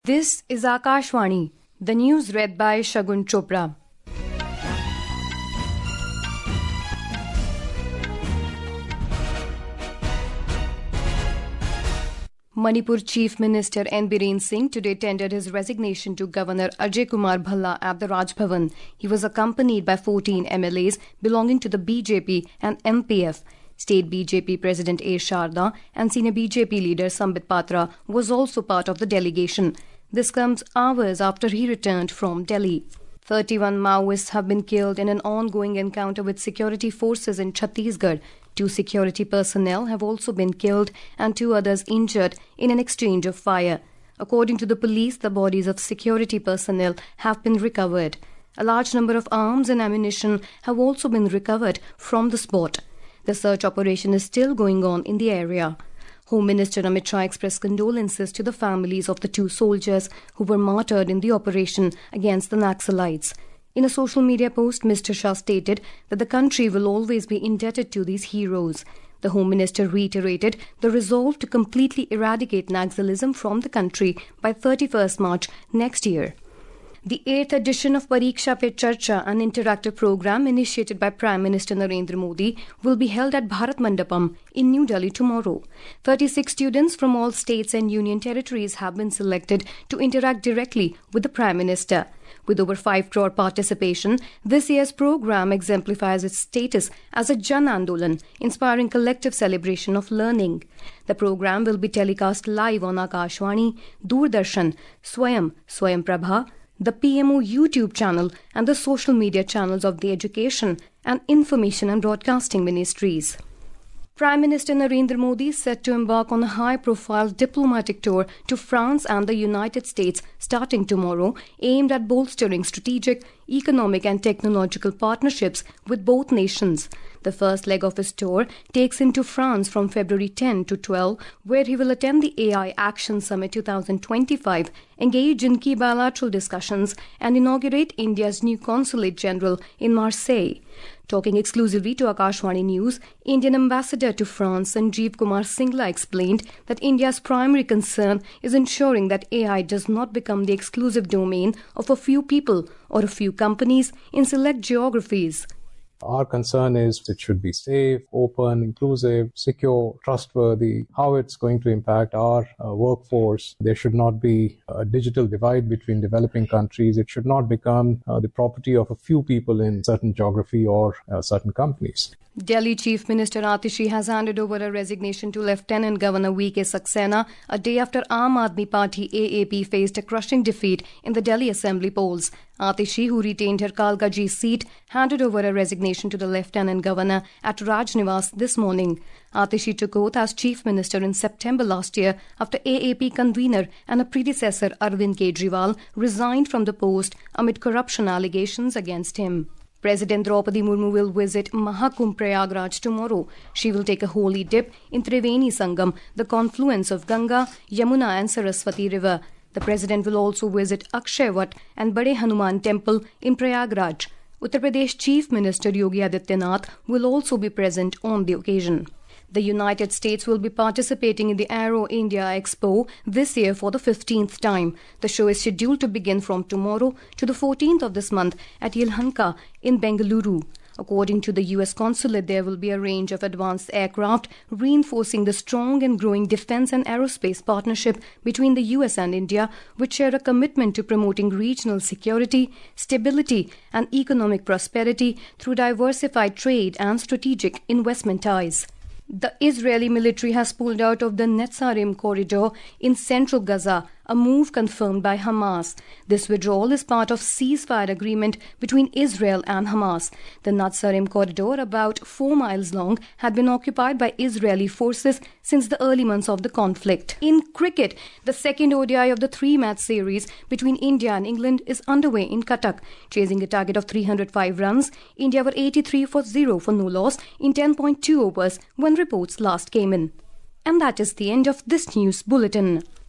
This is Akashvani, the news read by Shagun Chopra. Manipur Chief Minister N. Biren Singh today tendered his resignation to Governor Ajay Kumar Bhalla at the Raj Bhavan. He was accompanied by 14 MLAs belonging to the BJP and MPF. State BJP President A. Sharda and senior BJP leader Sambit Patra was also part of the delegation. This comes hours after he returned from Delhi. 31 Maoists have been killed in an ongoing encounter with security forces in Chhattisgarh. 2 security personnel have also been killed and 2 others injured in an exchange of fire. According to the police, the bodies of security personnel have been recovered. A large number of arms and ammunition have also been recovered from the spot. The search operation is still going on in the area. Home Minister Amit Shah expressed condolences to the families of the 2 soldiers who were martyred in the operation against the Naxalites. In a social media post, Mr. Shah stated that the country will always be indebted to these heroes. The Home Minister reiterated the resolve to completely eradicate Naxalism from the country by 31st March next year. The 8th edition of Pariksha Pe Charcha, an interactive program initiated by Prime Minister Narendra Modi, will be held at Bharat Mandapam in New Delhi tomorrow. 36 students from all states and union territories have been selected to interact directly with the Prime Minister. With over 5 crore participation, this year's program exemplifies its status as a Jan Andolan, inspiring collective celebration of learning. The program will be telecast live on Akashvani, Doordarshan, Swayam Prabha, the PMO YouTube channel and the social media channels of the Education and Information and Broadcasting Ministries. Prime Minister Narendra Modi is set to embark on a high-profile diplomatic tour to France and the United States starting tomorrow, aimed at bolstering strategic, economic and technological partnerships with both nations. The first leg of his tour takes him to France from February 10 to 12, where he will attend the AI Action Summit 2025, engage in key bilateral discussions and inaugurate India's new Consulate General in Marseille. Talking exclusively to Akashvani News, Indian Ambassador to France Sanjeev Kumar Singla explained that India's primary concern is ensuring that AI does not become the exclusive domain of a few people or a few companies in select geographies. Our concern is it should be safe, open, inclusive, secure, trustworthy, how it's going to impact our workforce. There should not be a digital divide between developing countries. It should not become the property of a few people in certain geography or certain companies. Delhi Chief Minister Atishi has handed over a resignation to Lieutenant Governor V.K. Saxena a day after Aam Aadmi Party AAP faced a crushing defeat in the Delhi Assembly polls. Atishi, who retained her Kalkaji seat, handed over a resignation to the Lieutenant Governor at Raj Niwas this morning. Atishi took oath as Chief Minister in September last year after AAP convener and a predecessor Arvind Kejriwal resigned from the post amid corruption allegations against him. President Draupadi Murmu will visit Mahakumbh Prayagraj tomorrow. She will take a holy dip in Triveni Sangam, the confluence of Ganga, Yamuna and Saraswati River. The President will also visit Akshay Vat and Bade Hanuman Temple in Prayagraj. Uttar Pradesh Chief Minister Yogi Adityanath will also be present on the occasion. The United States will be participating in the Aero India Expo this year for the 15th time. The show is scheduled to begin from tomorrow to the 14th of this month at Yelahanka in Bengaluru. According to the U.S. Consulate, there will be a range of advanced aircraft reinforcing the strong and growing defense and aerospace partnership between the U.S. and India, which share a commitment to promoting regional security, stability and economic prosperity through diversified trade and strategic investment ties. The Israeli military has pulled out of the Netzarim corridor in central Gaza, a move confirmed by Hamas. This withdrawal is part of ceasefire agreement between Israel and Hamas. The Netzarim corridor, about 4 miles long, had been occupied by Israeli forces since the early months of the conflict. In cricket, the second ODI of the 3-match series between India and England is underway in Cuttack. Chasing a target of 305 runs, India were 83 for 0 for no loss in 10.2 overs when reports last came in. And that is the end of this news bulletin.